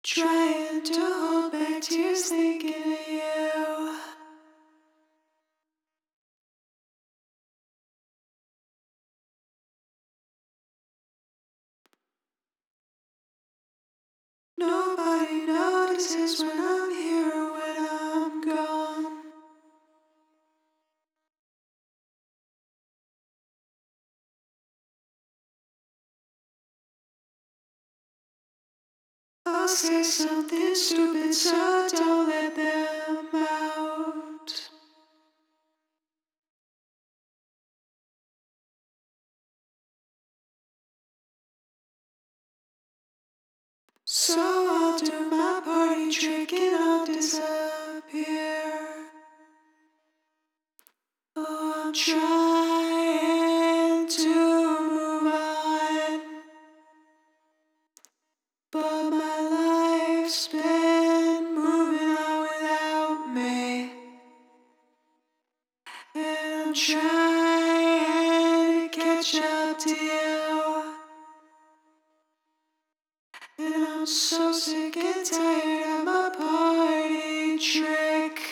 Trying to hold back tears thinking of you. Nobody notices when I'm here or when I'm gone. I'll say something stupid, so don't let them out. So I'll do my party trick and I'll disappear. Oh, I'm trying to move on, but my life's been moving on without me. And I'm trying to catch up to you. And I'm so sick and tired of my party trick.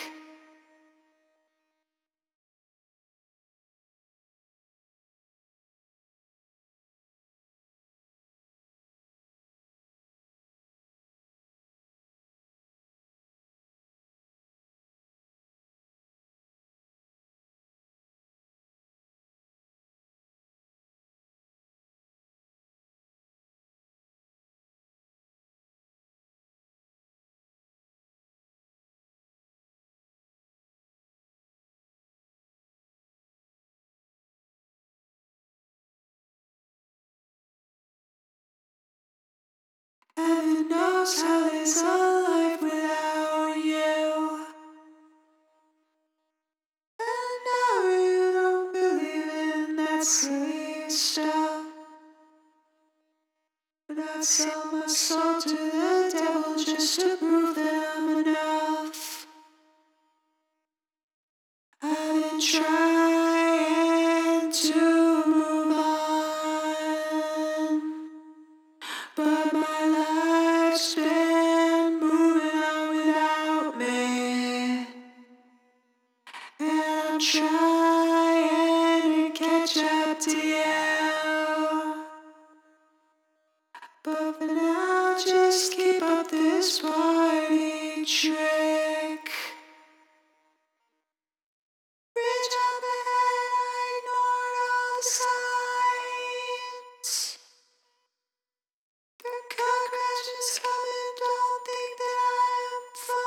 Heaven knows how there's a life without you. And now you don't believe in that silly stuff. But I'd sell my soul to the devil just to prove that I'm enough. I've been trying to move on, but my life's been moving on without me. And I'm trying to catch up to you. But for now, just keep up this party trick. Reach up ahead, I ignored all the signs. The car crash is coming, don't think that I'm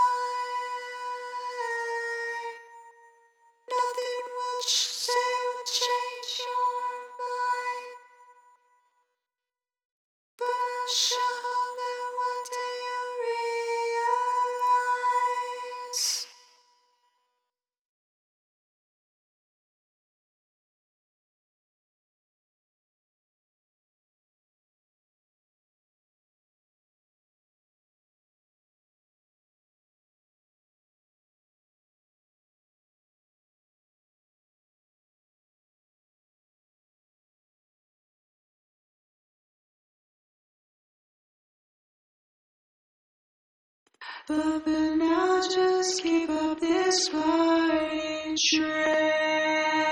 fine. Nothing will say will change your mind. But I'll show that one day you'll realize. But for now, just keep up this party trick.